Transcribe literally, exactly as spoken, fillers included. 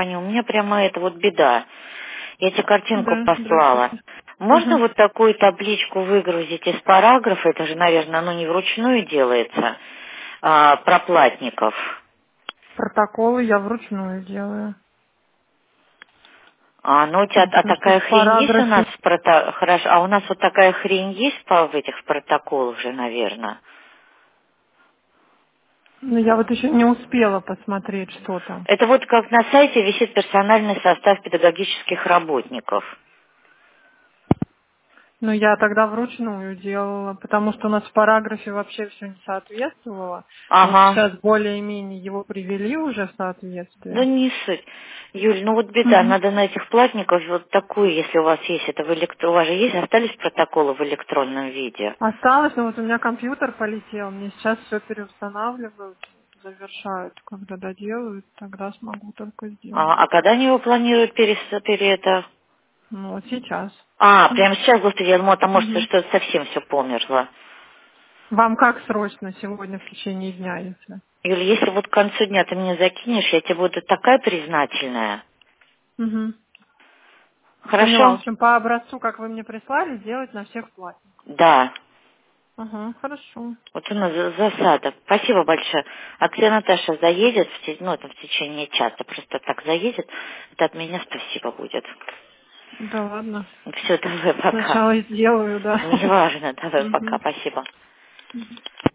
Аня, у меня прямо это вот беда. Я тебе картинку Да, послала. здравствуйте. Можно Ага. вот такую табличку выгрузить из параграфа? Это же, наверное, оно не вручную делается. А, про платников. Протоколы я вручную делаю. А, ну у тебя а Потому что такая в хрень есть у нас параграфе... в прото... Хорошо, а у нас вот такая хрень есть по в этих протоколах же, наверное. Ну, я вот еще не успела посмотреть, что там. Это вот как на сайте висит персональный состав педагогических работников. Ну, я тогда вручную делала, потому что у нас в параграфе вообще все не соответствовало. Вот Ага. сейчас более-менее его привели уже в Да соответствие. не суть. Юль, ну вот беда, Мгм. надо на этих платников вот такую, если у вас есть это в электро... У вас же есть, остались протоколы в электронном виде? Осталось, но вот у меня компьютер полетел, мне сейчас все переустанавливают, завершают. Когда доделают, тогда смогу только сделать. А, а когда они его планируют перес... пере это? Ну, вот сейчас. А, М. прямо сейчас, господи, я думала, там может Мгм. что-то совсем все померло. Вам как срочно сегодня в течение дня, если? Юль, если вот к концу дня ты мне закинешь, я тебе буду такая признательная. Мгм. Поняла. В Хорошо? общем, по образцу, как вы мне прислали, делать на всех платников. Да. Ага, хорошо. Вот у нас за- засада. Спасибо большое. А где Наташа заедет, в, те- ну, это в течение часа, просто так заедет, это от меня спасибо будет. Да ладно. Все, давай, пока. Сначала сделаю, да. Неважно, давай, пока, Мгм. спасибо.